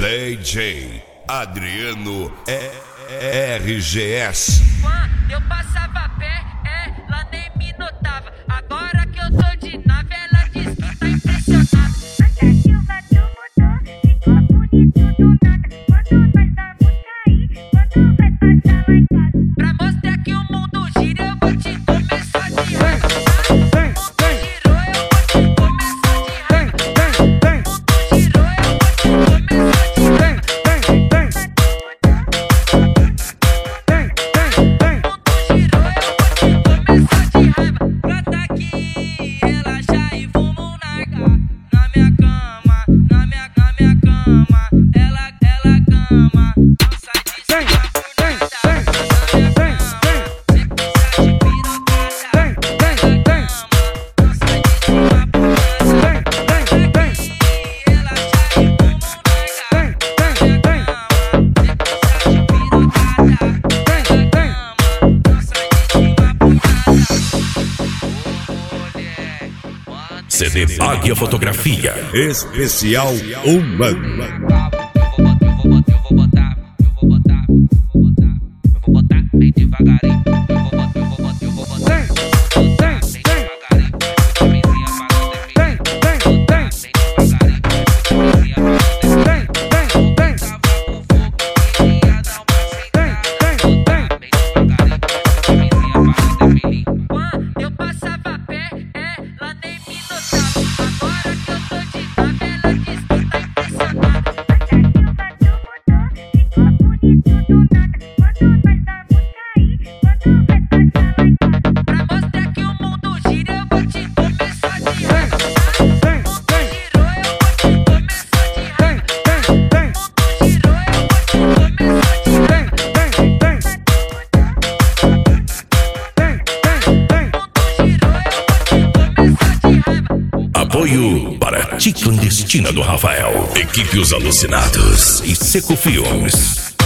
DJ Adriano RGS. Quando eu passava a pé, ela nem me notava. Agora que eu tô de nave, ela diz que tá impressionada. Até que o mato mudou, ficou bonito do nada. Quando nós vamos sair, quando vai passar lá em casa. Pra mostrar que o mundo gira, eu vou te começar de raiva. O mundo girou, eu vou te começar de raiva. O mundo girou, eu vou te começar de raiva. Gata aqui, relaxa e vamos largar. Na minha cama, ela cama. Não sai de cima por nada. Na minha cama, se quiser de pirocada. Ela cama, não sai de cima por nada. Gata aqui, relaxa e vamos largar. Na minha cama, se quiser de pirocada. Ela cama, não sai de cima por nada. CD Águia Fotografia. Especial Humano. Eu vou botar bem devagarinho. Eu vou botar bem devagarinho. Camisinha pagando bem devagarinho. Camisinha pagando tava com fogo, queria dar uma sentada. Botar bem devagarinho. Camisinha pagando Quando eu passava a pé, ela nem me notava. Agora que eu tô de nave, ela diz que tá impressionada. Até que o mato mudou, ficou bonito do nada. Quando nós vamos sair, quando vai passar lá em casa. Pra mostrar que o mundo gira, eu vou te começar de raiva. O mundo girou, eu vou te começar de raiva. O mundo girou, eu vou te começar de raiva. O mundo girou, eu vou te começar de raiva. Apoio para Tia Clandestina do Rafael, Equipe Os Alucinados e Seco Filmes.